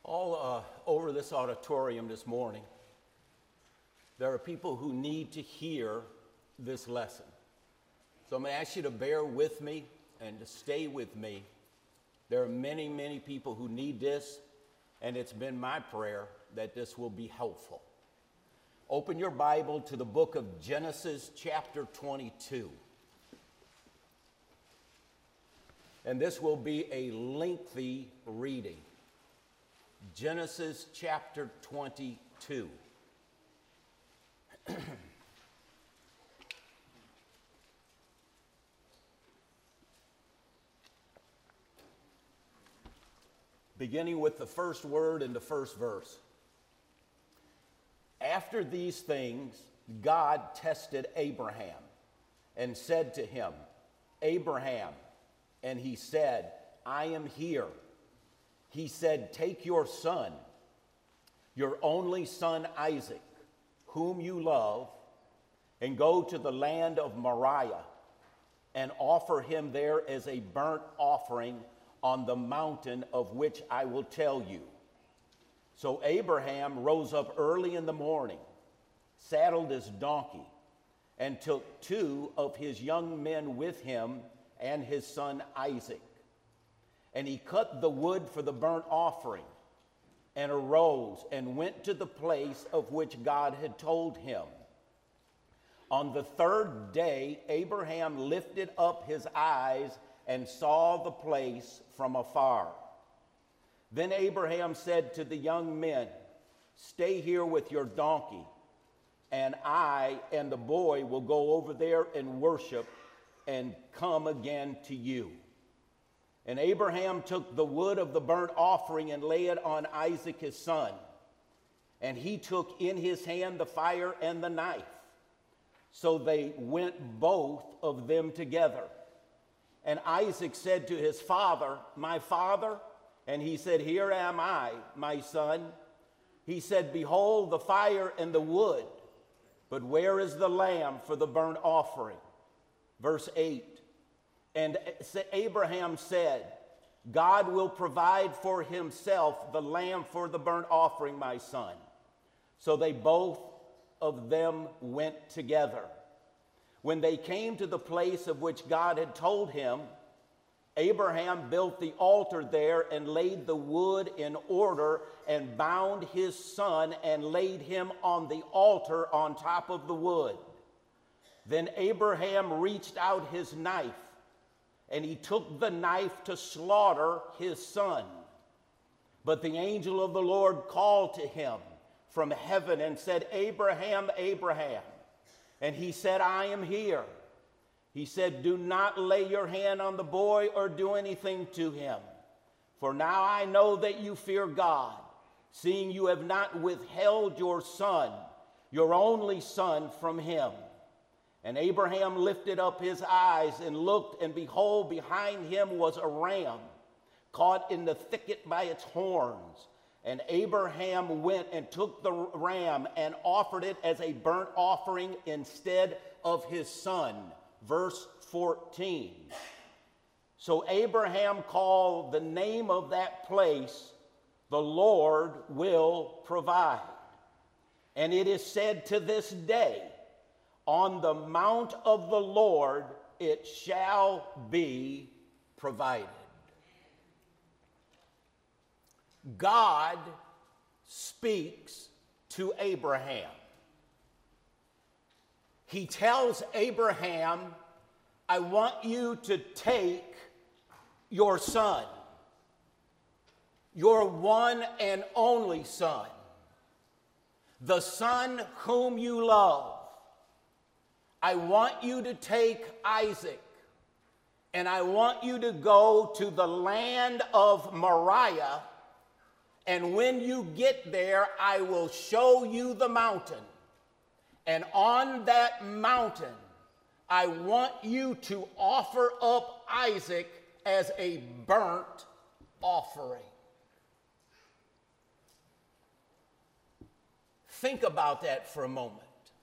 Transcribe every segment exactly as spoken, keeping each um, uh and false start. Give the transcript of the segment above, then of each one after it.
All uh, over this auditorium this morning, there are people who need to hear this lesson. So I'm going to ask you to bear with me and to stay with me. There are many, many people who need this, and it's been my prayer that this will be helpful. Open your Bible to the book of Genesis chapter twenty-two. And this will be a lengthy reading. Genesis chapter twenty-two. Beginning with the first word in the first verse. After these things, God tested Abraham and said to him, Abraham, and he said, I am here. He said, take your son, your only son Isaac, whom you love, and go to the land of Moriah and offer him there as a burnt offering on the mountain of which I will tell you. So Abraham rose up early in the morning, saddled his donkey, and took two of his young men with him and his son Isaac. And he cut the wood for the burnt offering, and arose and went to the place of which God had told him. On the third day, Abraham lifted up his eyes and saw the place from afar. Then Abraham said to the young men, stay here with your donkey, and I and the boy will go over there and worship and come again to you. And Abraham took the wood of the burnt offering and laid it on Isaac his son. And he took in his hand the fire and the knife. So they went both of them together. And Isaac said to his father, my father? And he said, here am I, my son. He said, behold the fire and the wood, but where is the lamb for the burnt offering? Verse eight, and Abraham said, God will provide for himself the lamb for the burnt offering, my son. So they both of them went together. When they came to the place of which God had told him, Abraham built the altar there and laid the wood in order and bound his son and laid him on the altar on top of the wood. Then Abraham reached out his knife, and he took the knife to slaughter his son. But the angel of the Lord called to him from heaven and said, Abraham, Abraham. And he said, I am here. He said, do not lay your hand on the boy or do anything to him. For now I know that you fear God, seeing you have not withheld your son, your only son, from him. And Abraham lifted up his eyes and looked, and behold, behind him was a ram, caught in the thicket by its horns. And Abraham went and took the ram and offered it as a burnt offering instead of his son. Verse fourteen. So Abraham called the name of that place, the Lord will provide. And it is said to this day, on the mount of the Lord it shall be provided. God speaks to Abraham. He tells Abraham, I want you to take your son, your one and only son, the son whom you love. I want you to take Isaac, and I want you to go to the land of Moriah, and when you get there, I will show you the mountain. And on that mountain, I want you to offer up Isaac as a burnt offering. Think about that for a moment.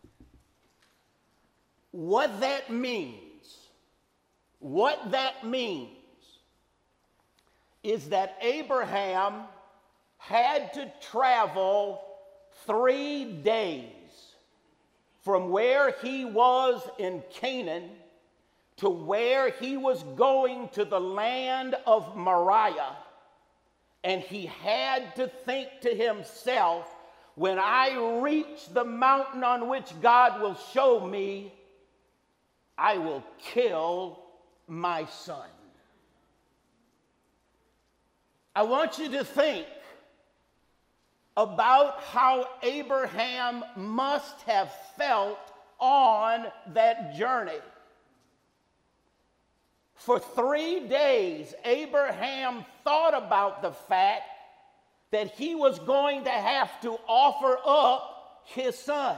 What that means, what that means is that Abraham had to travel three days from where he was in Canaan to where he was going to the land of Moriah. And he had to think to himself, when I reach the mountain on which God will show me, I will kill my son. I want you to think about how Abraham must have felt on that journey. For three days, Abraham thought about the fact that he was going to have to offer up his son.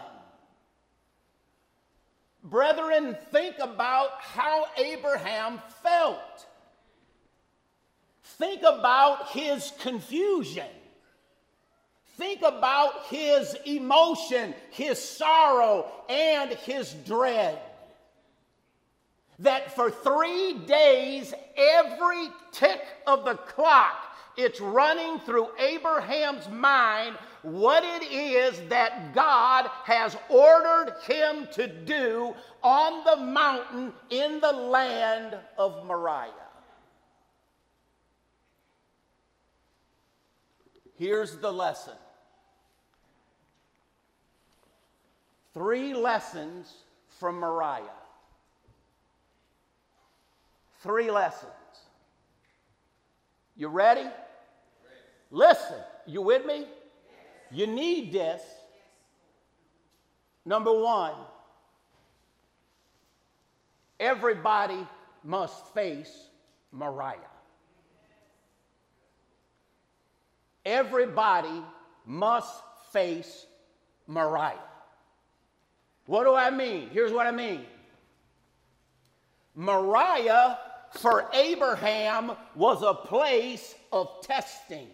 Brethren, think about how Abraham felt. Think about his confusion. Think about his emotion, his sorrow, and his dread. That for three days, every tick of the clock, it's running through Abraham's mind what it is that God has ordered him to do on the mountain in the land of Moriah. Here's the lesson. Three lessons from Moriah. Three lessons. You ready? Ready. Listen, you with me? Yes. You need this. Yes. Number one, everybody must face Moriah. Everybody must face Moriah. What do I mean? Here's what I mean. Moriah for Abraham was a place of testing.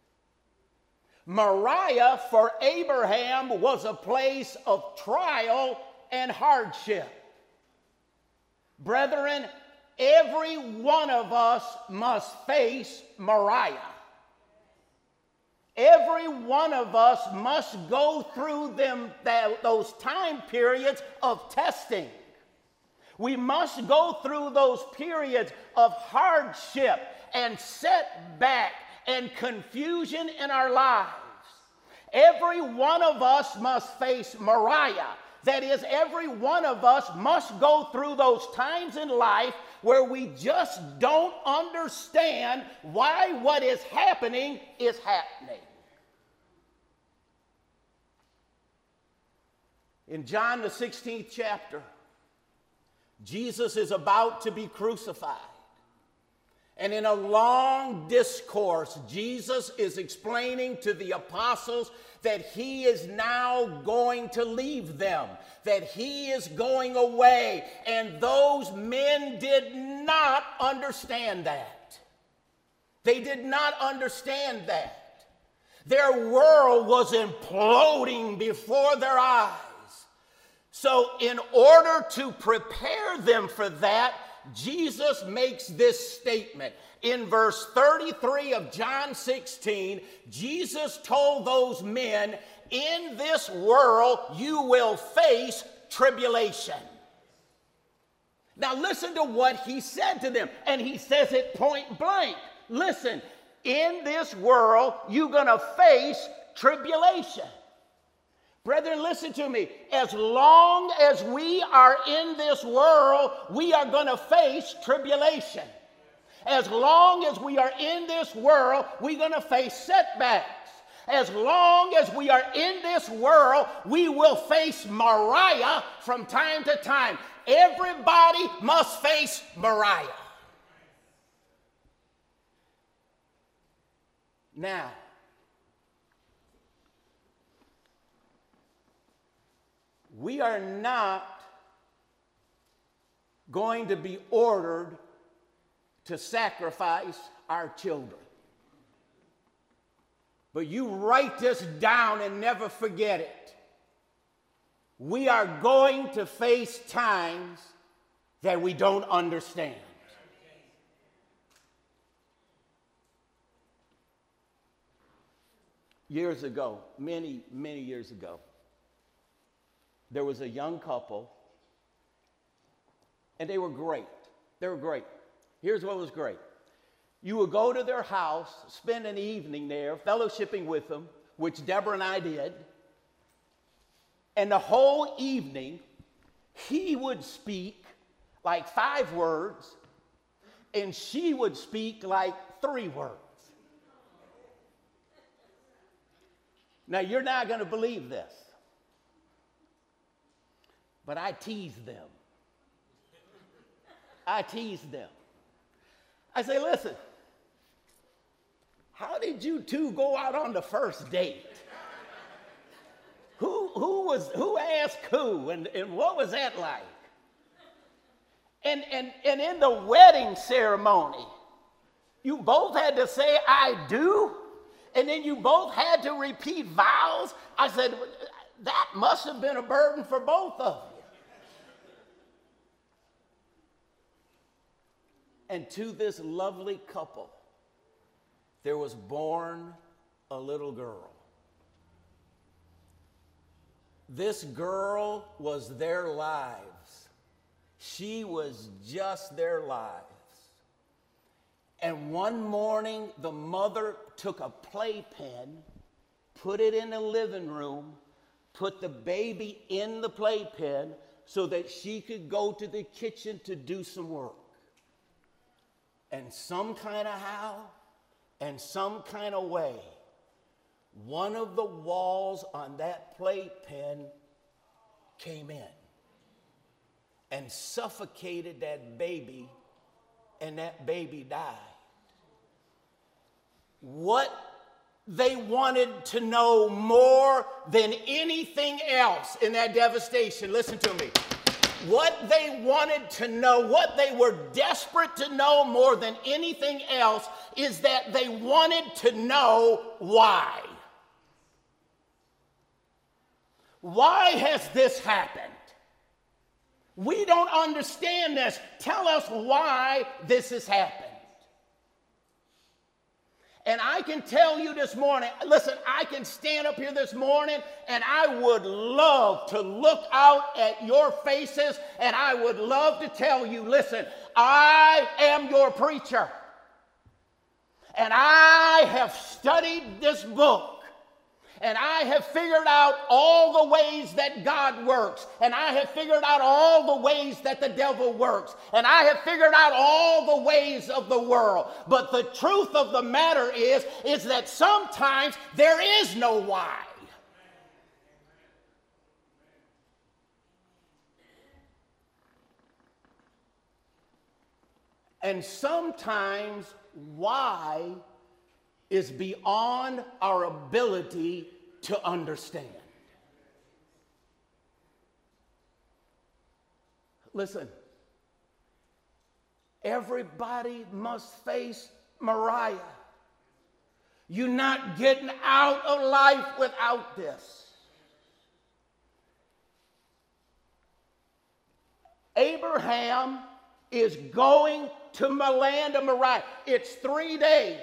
Moriah for Abraham was a place of trial and hardship. Brethren, every one of us must face Moriah. Every one of us must go through them, that, those time periods of testing. We must go through those periods of hardship and setback and confusion in our lives. Every one of us must face Moriah. That is, every one of us must go through those times in life where we just don't understand why what is happening is happening. In John the sixteenth chapter, Jesus is about to be crucified. And in a long discourse, Jesus is explaining to the apostles that he is now going to leave them, that he is going away. And those men did not understand that. They did not understand that. Their world was imploding before their eyes. So in order to prepare them for that, Jesus makes this statement. In verse thirty-three of John sixteen, Jesus told those men, in this world you will face tribulation. Now listen to what he said to them, and he says it point blank. Listen, in this world you're going to face tribulation. Brethren, listen to me. As long as we are in this world, we are going to face tribulation. As long as we are in this world, we're going to face setbacks. As long as we are in this world, we will face Moriah from time to time. Everybody must face Moriah. Now, we are not going to be ordered to sacrifice our children. But you write this down and never forget it. We are going to face times that we don't understand. Years ago, many, many years ago, there was a young couple, and they were great. They were great. Here's what was great. You would go to their house, spend an evening there, fellowshipping with them, which Deborah and I did. And the whole evening, he would speak like five words, and she would speak like three words. Now, you're not going to believe this, but I teased them. I teased them. I say, listen, how did you two go out on the first date? Who, who, was, who asked who, and, and what was that like? And, and, and in the wedding ceremony, you both had to say, I do, and then you both had to repeat vows. I said, that must have been a burden for both of you. And to this lovely couple, there was born a little girl. This girl was their lives. She was just their lives. And one morning, the mother took a playpen, put it in the living room, put the baby in the playpen so that she could go to the kitchen to do some work. And some kind of how, and some kind of way, one of the walls on that playpen came in and suffocated that baby, and that baby died. What they wanted to know more than anything else in that devastation, listen to me, what they wanted to know, what they were desperate to know more than anything else, is that they wanted to know why. Why has this happened? We don't understand this. Tell us why this has happened. And I can tell you this morning, listen, I can stand up here this morning and I would love to look out at your faces and I would love to tell you, listen, I am your preacher. And I have studied this book. And I have figured out all the ways that God works. And I have figured out all the ways that the devil works. And I have figured out all the ways of the world. But the truth of the matter is, is that sometimes there is no why. And sometimes why is beyond our ability to understand. Listen, everybody must face Moriah. You're not getting out of life without this. Abraham is going to the land of Moriah. It's three days.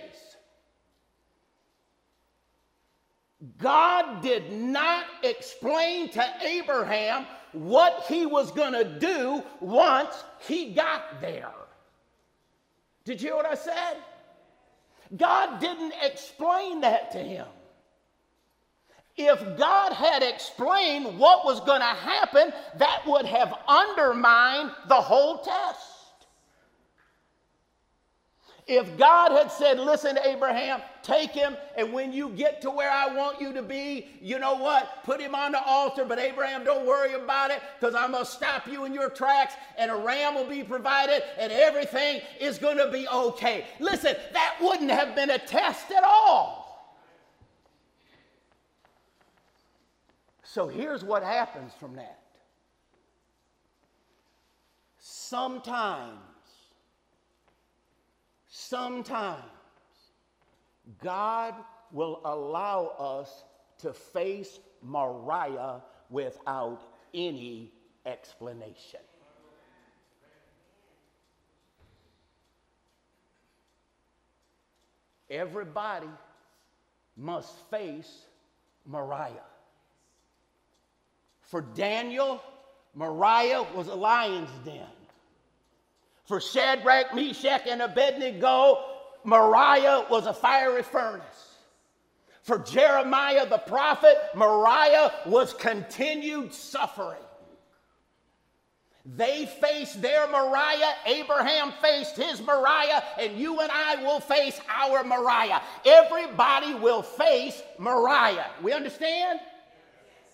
God did not explain to Abraham what he was going to do once he got there. Did you hear what I said? God didn't explain that to him. If God had explained what was going to happen, that would have undermined the whole test. If God had said, listen, Abraham, take him, and when you get to where I want you to be, you know what? Put him on the altar, but Abraham, don't worry about it, because I'm going to stop you in your tracks, and a ram will be provided, and everything is going to be okay. Listen, that wouldn't have been a test at all. So here's what happens from that. Sometimes, Sometimes God will allow us to face Moriah without any explanation. Everybody must face Moriah. For Daniel, Moriah was a lion's den. For Shadrach, Meshach, and Abednego, Moriah was a fiery furnace. For Jeremiah the prophet, Moriah was continued suffering. They faced their Moriah, Abraham faced his Moriah, and you and I will face our Moriah. Everybody will face Moriah. We understand? Yes.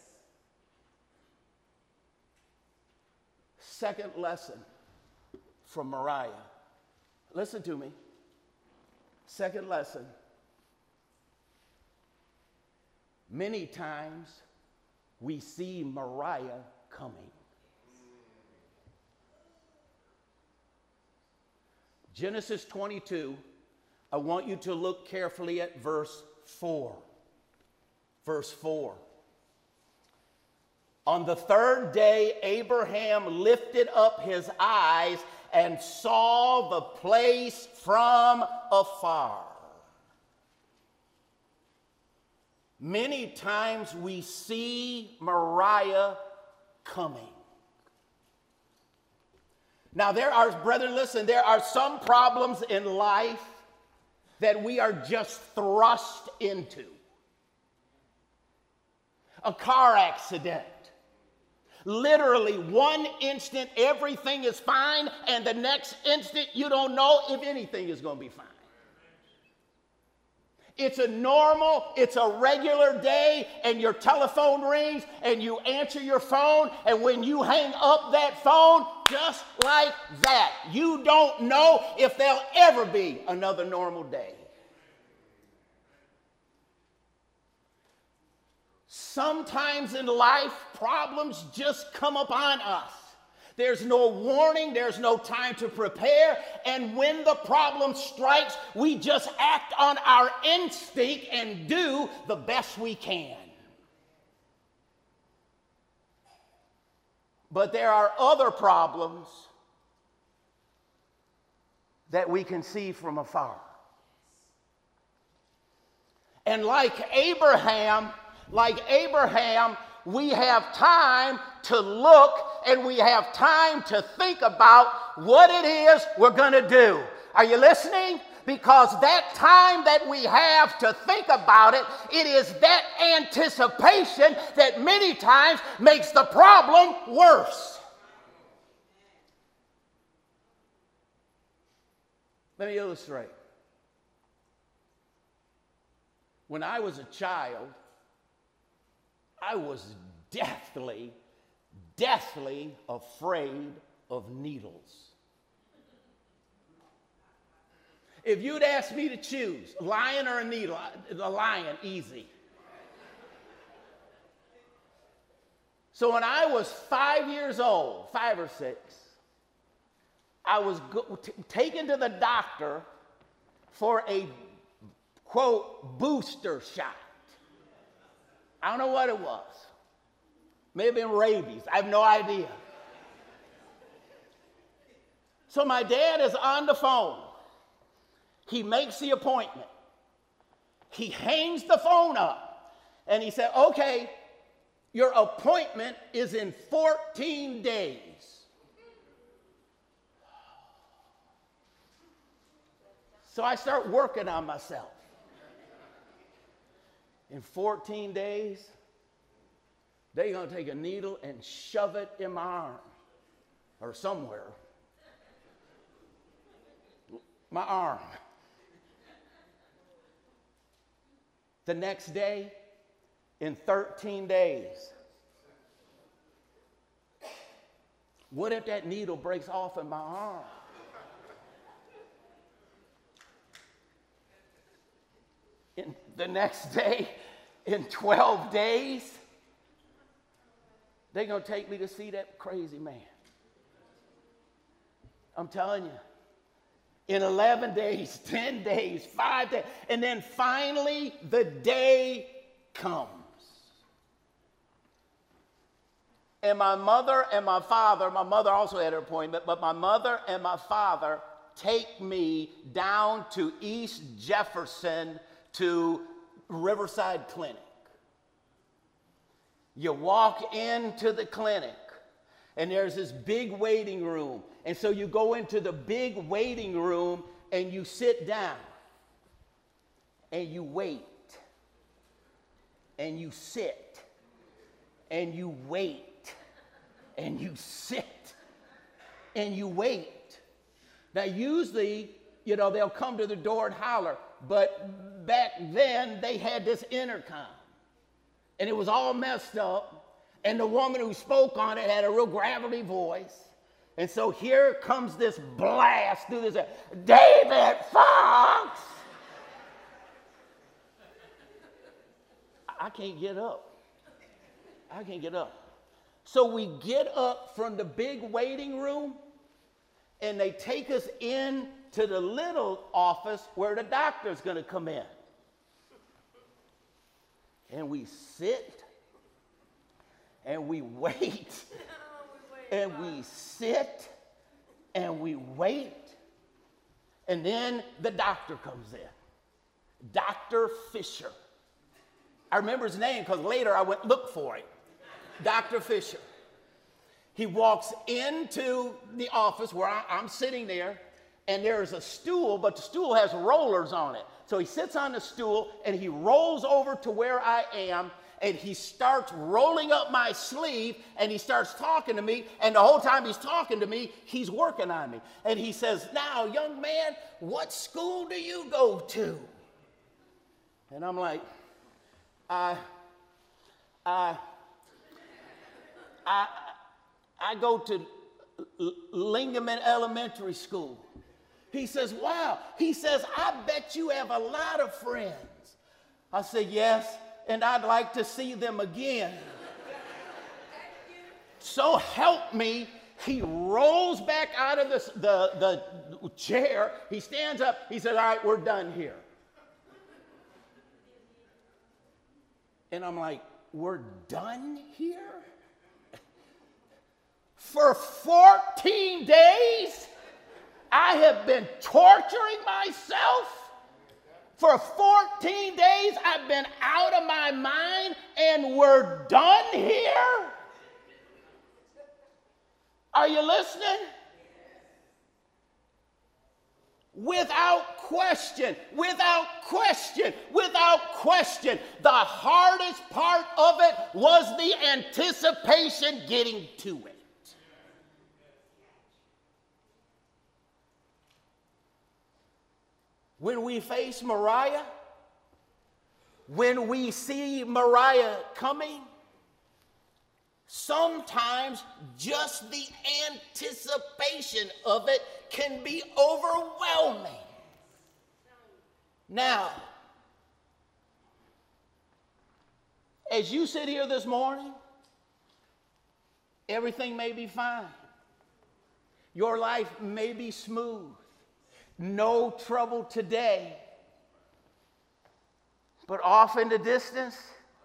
Second lesson from Moriah. Listen to me. Second lesson. Many times we see Moriah coming. Genesis twenty-two, I want you to look carefully at verse four. Verse four. On the third day, Abraham lifted up his eyes and saw the place from afar. Many times we see Moriah coming. Now there are, brethren, listen, there are some problems in life that we are just thrust into. A car accident. Literally one instant everything is fine, and the next instant you don't know if anything is going to be fine. It's a normal, it's a regular day, and your telephone rings, and you answer your phone, and when you hang up that phone, just like that, you don't know if there'll ever be another normal day. Sometimes in life, problems just come upon us. There's no warning, there's no time to prepare, and when the problem strikes, we just act on our instinct and do the best we can. But there are other problems that we can see from afar. And like Abraham, like Abraham, we have time to look and we have time to think about what it is we're going to do. Are you listening? Because that time that we have to think about it, it is that anticipation that many times makes the problem worse. Let me illustrate. When I was a child, I was deathly, deathly afraid of needles. If you'd ask me to choose, lion or a needle, the lion, easy. So when I was five years old, five or six, I was go- t- taken to the doctor for a, quote, booster shot. I don't know what it was. Maybe been rabies. I have no idea. So my dad is on the phone. He makes the appointment. He hangs the phone up. And he said, okay, your appointment is in fourteen days. So I start working on myself. In fourteen days, they're going to take a needle and shove it in my arm or somewhere. My arm. The next day, in thirteen days, what if that needle breaks off in my arm? In the next day, in twelve days, they're going to take me to see that crazy man. I'm telling you. In eleven days, ten days, five days, and then finally the day comes. And my mother and my father, my mother also had an appointment, but my mother and my father take me down to East Jefferson to Riverside Clinic. You walk into the clinic, and there's this big waiting room. And so you go into the big waiting room, and you sit down, and you wait, and you sit, and you wait, and you sit, and you wait. Now, usually, you know, they'll come to the door and holler, but back then, they had this intercom. And it was all messed up, and the woman who spoke on it had a real gravelly voice. And so here comes this blast through this, David Fox! I can't get up. I can't get up. So we get up from the big waiting room, and they take us in to the little office where the doctor's going to come in. And we sit, and we wait, and we sit, and we wait, and then the doctor comes in, Doctor Fisher. I remember his name because later I went look for it, Doctor Fisher. He walks into the office where I, I'm sitting there, and there's a stool, but the stool has rollers on it. So he sits on the stool, and he rolls over to where I am, and he starts rolling up my sleeve, and he starts talking to me, and the whole time he's talking to me, he's working on me. And he says, now, young man, what school do you go to? And I'm like, I, I, I, I go to Lingaman Elementary School. He says, wow. He says, I bet you have a lot of friends. I said, yes, and I'd like to see them again. So help me, he rolls back out of the, the, the chair. He stands up. He says, all right, we're done here. And I'm like, we're done here? For fourteen days? I have been torturing myself. For fourteen days, I've been out of my mind, and we're done here? Are you listening? Without question, without question, without question, the hardest part of it was the anticipation getting to it. When we face Mariah, when we see Mariah coming, sometimes just the anticipation of it can be overwhelming. Now, as you sit here this morning, everything may be fine. Your life may be smooth. No trouble today. But off in the distance,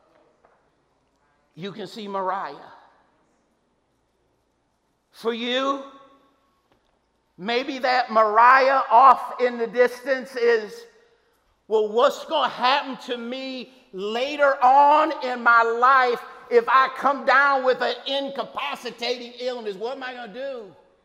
you can see Mariah. For you, maybe that Mariah off in the distance is, well, what's going to happen to me later on in my life if I come down with an incapacitating illness? What am I going to do?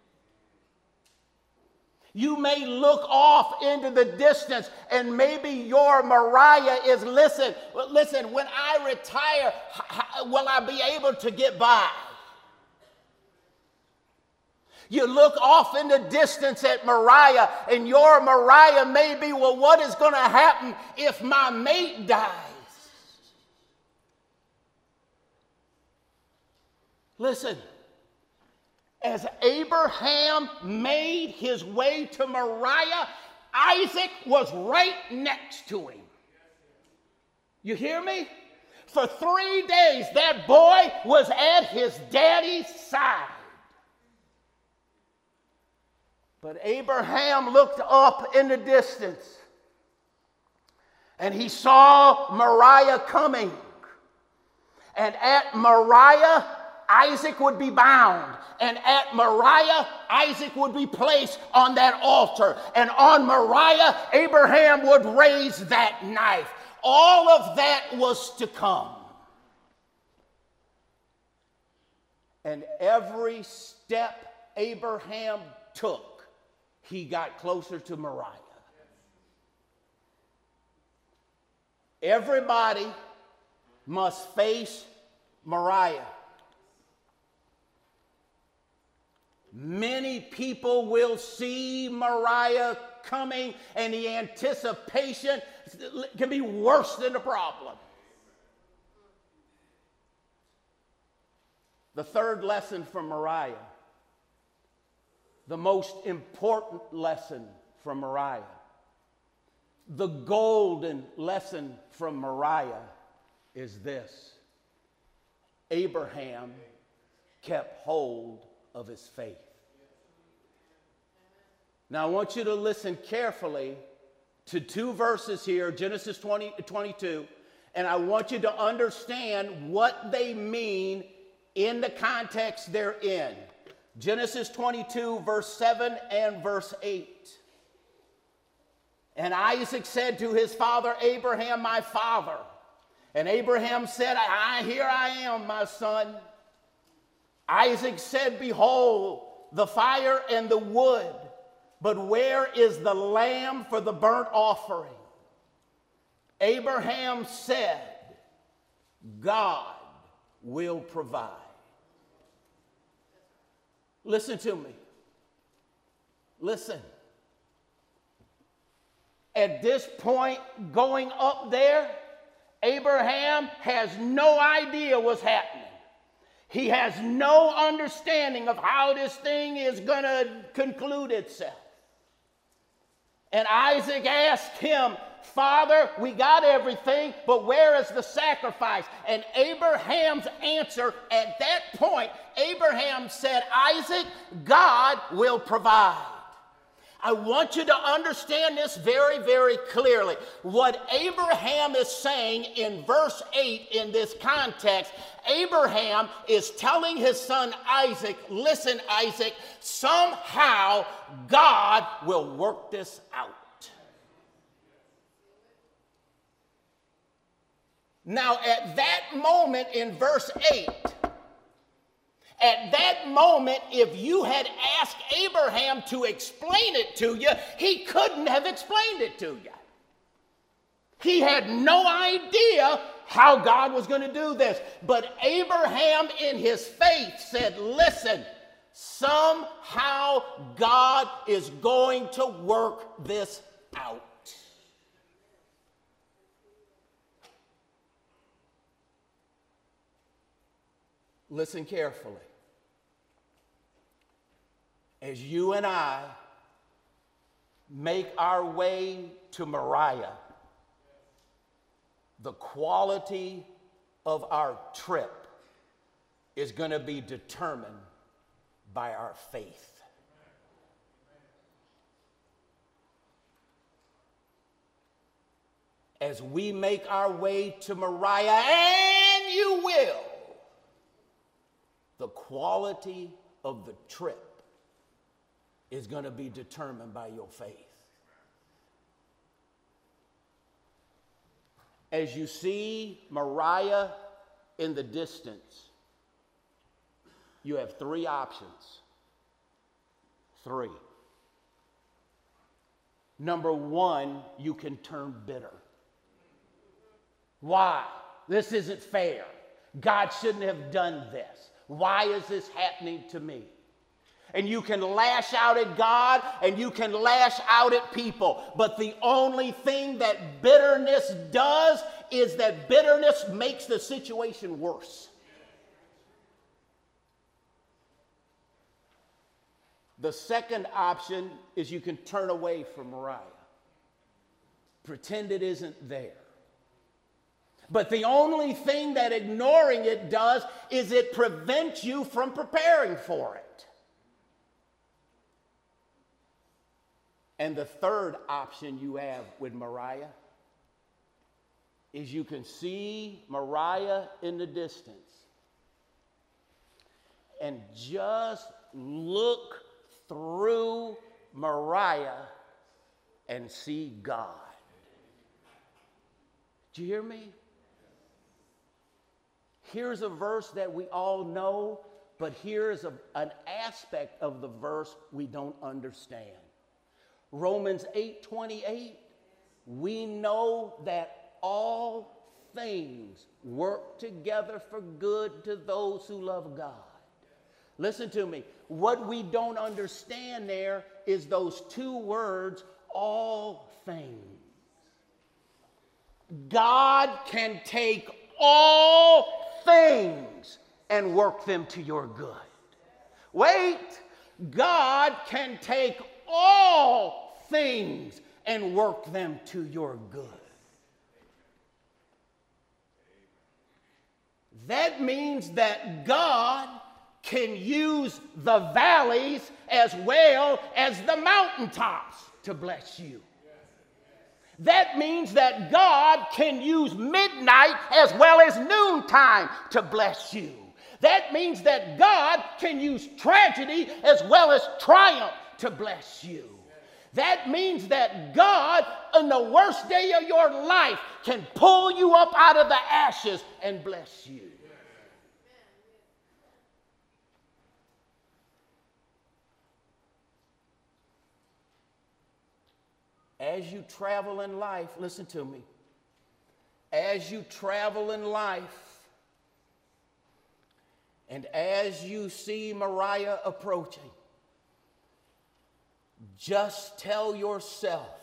You may look off into the distance, and maybe your Mariah is, listen, listen, when I retire, will I be able to get by? You look off in the distance at Mariah, and your Mariah may be, well, what is going to happen if my mate dies? Listen. As Abraham made his way to Moriah, Isaac was right next to him. You hear me? For three days, that boy was at his daddy's side. But Abraham looked up in the distance, and he saw Moriah coming. And at Moriah, Isaac would be bound. And at Moriah, Isaac would be placed on that altar. And on Moriah, Abraham would raise that knife. all of that was to come. And every step Abraham took, he got closer to Moriah. Everybody must face Moriah. Many people will see Moriah coming, and the anticipation can be worse than the problem. The third lesson from Moriah, the most important lesson from Moriah, the golden lesson from Moriah is this: Abraham kept hold of his faith. Now I want you to listen carefully to two verses here, Genesis twenty, twenty-two, and I want you to understand what they mean in the context they're in. Genesis twenty-two, verse seven and verse eight. And Isaac said to his father Abraham, my father. And Abraham said, I, here I am, my son. Isaac said, behold, the fire and the wood, but where is the lamb for the burnt offering? Abraham said, God will provide. Listen to me. Listen. At this point, going up there, Abraham has no idea what's happening. He has no understanding of how this thing is going to conclude itself. And Isaac asked him, Father, we got everything, but where is the sacrifice? And Abraham's answer at that point, Abraham said, Isaac, God will provide. I want you to understand this very, very clearly. What Abraham is saying in verse eight in this context, Abraham is telling his son Isaac, listen, Isaac, somehow God will work this out. Now, at that moment in verse eight, at that moment, if you had asked Abraham to explain it to you, he couldn't have explained it to you. He had no idea how God was going to do this. But Abraham, in his faith, said, listen, somehow God is going to work this out. Listen carefully. As you and I make our way to Moriah, the quality of our trip is going to be determined by our faith. As we make our way to Moriah, and you will, the quality of the trip is going to be determined by your faith. As you see Moriah in the distance, you have three options. Three. Number one, you can turn bitter. Why? This isn't fair. God shouldn't have done this. Why is this happening to me? And you can lash out at God and you can lash out at people. But the only thing that bitterness does is that bitterness makes the situation worse. The second option is you can turn away from Moriah. Pretend it isn't there. But the only thing that ignoring it does is it prevents you from preparing for it. And the third option you have with Moriah is you can see Moriah in the distance and just look through Moriah and see God. Do you hear me? Here's a verse that we all know, but here's a, an aspect of the verse we don't understand. Romans eight twenty-eight, we know that all things work together for good to those who love God. Listen to me. What we don't understand there is those two words, all things. God can take all things and work them to your good. Wait, God can take all things and work them to your good. That means that God can use the valleys as well as the mountaintops to bless you. That means that God can use midnight as well as noontime to bless you. That means that God can use tragedy as well as triumph to bless you. That means that God, in the worst day of your life, can pull you up out of the ashes and bless you. As you travel in life, listen to me. As you travel in life, and as you see Moriah approaching, just tell yourself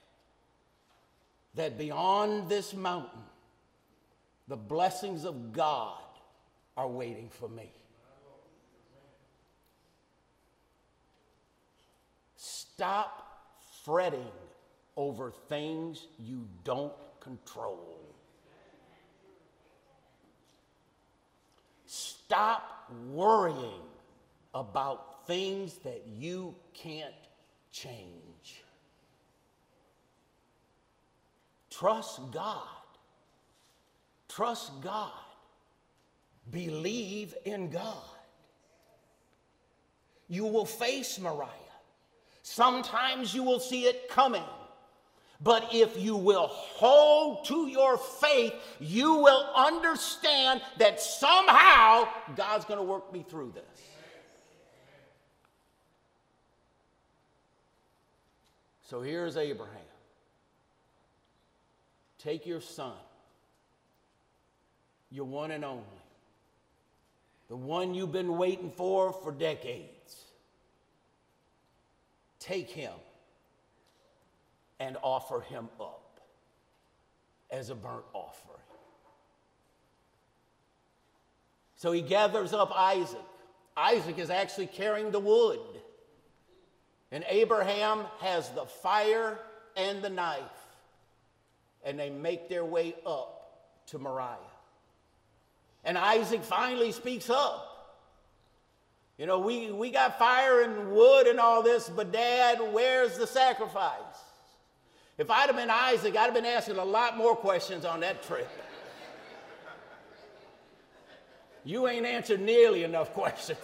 that beyond this mountain, the blessings of God are waiting for me. Stop fretting over things you don't control. Stop worrying about things that you can't change. Trust God. Trust God. Believe in God. You will face Moriah. Sometimes you will see it coming. But if you will hold to your faith, you will understand that somehow God's going to work me through this. So here's Abraham. Take your son, your one and only, the one you've been waiting for for decades. Take him and offer him up as a burnt offering. So he gathers up Isaac. Isaac is actually carrying the wood. And Abraham has the fire and the knife. And they make their way up to Moriah. And Isaac finally speaks up. You know, we, we got fire and wood and all this, but Dad, where's the sacrifice? If I'd have been Isaac, I'd have been asking a lot more questions on that trip. You ain't answered nearly enough questions.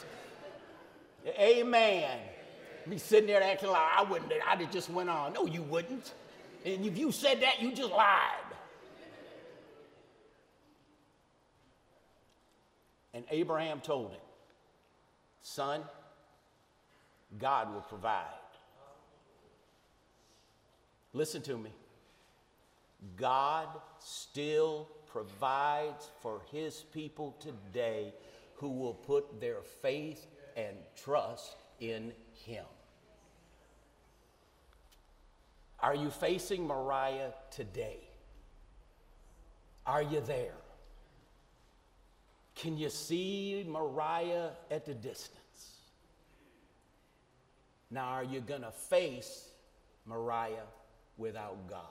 Amen. Be sitting there acting like I wouldn't, I'd have just went on. No, you wouldn't. And if you said that, you just lied. And Abraham told him, son, God will provide. Listen to me. God still provides for his people today who will put their faith and trust in him. Are you facing Moriah today? Are you there? Can you see Moriah at the distance? Now, are you going to face Moriah without God?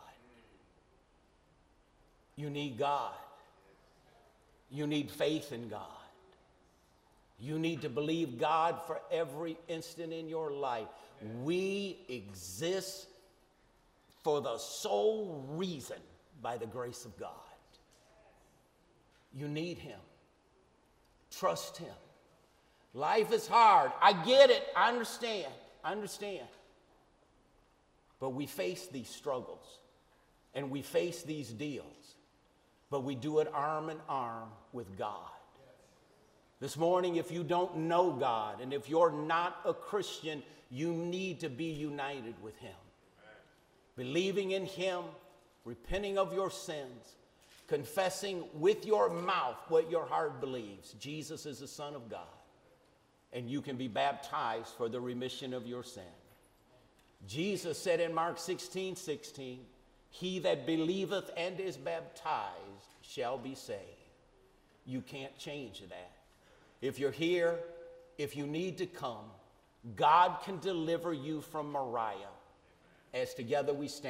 You need God. You need faith in God. You need to believe God for every instant in your life. We exist for the sole reason by the grace of God. You need him. Trust him. Life is hard. I get it. I understand. I understand. But we face these struggles and we face these deals. but we do it arm in arm with God. This morning, if you don't know God and if you're not a Christian, you need to be united with him. Believing in him, repenting of your sins, confessing with your mouth what your heart believes. Jesus is the Son of God. And you can be baptized for the remission of your sin. Jesus said in Mark sixteen sixteen, he that believeth and is baptized shall be saved. You can't change that. If you're here, if you need to come, God can deliver you from Moriah. As together we stand.